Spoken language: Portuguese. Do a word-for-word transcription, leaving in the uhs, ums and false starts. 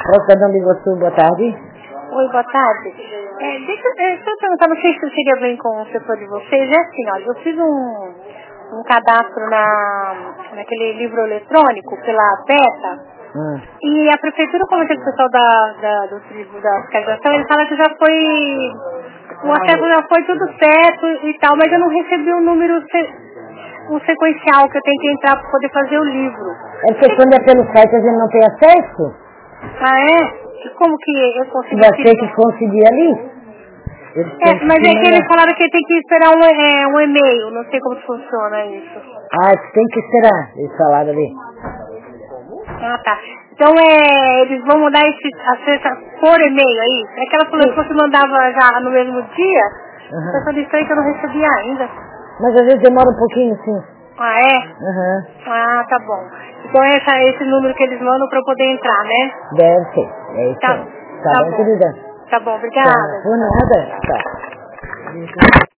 Rosa Dom Iguaçu, boa tarde. Oi, boa tarde. É, deixa, é, deixa eu perguntar, não sei se seria bem com o setor de vocês. É assim, olha, eu fiz um, um cadastro na, naquele livro eletrônico pela PETA. Hum. E a prefeitura, como aquele pessoal da, da, do tribo da fiscalização, ele fala que já foi, o acesso já foi tudo certo e tal, mas eu não recebi o número, o sequencial que eu tenho que entrar para poder fazer o livro. É porque quando é pelo site a gente não tem acesso? Ah, é? E como que eu consigo... Vai ter que conseguir ali. É, mas é que eles falaram que tem que esperar um, é, um e-mail, não sei como funciona isso. Ah, tem que esperar, eles falaram ali. Ah, tá. Então, é, eles vão mandar esse acesso por e-mail, é isso? É que ela falou que você mandava já no mesmo dia, Uhum. eu só disse aí que eu não recebia ainda. Mas às vezes demora um pouquinho, sim. Ah, é? Uhum. Ah, tá bom. Então, é essa, esse número que eles mandam pra eu poder entrar, né? Deve ser, é isso Tá, aí. Tá, tá bom, bom. querida? Tá bom, Tá, obrigada. por nada. Tá.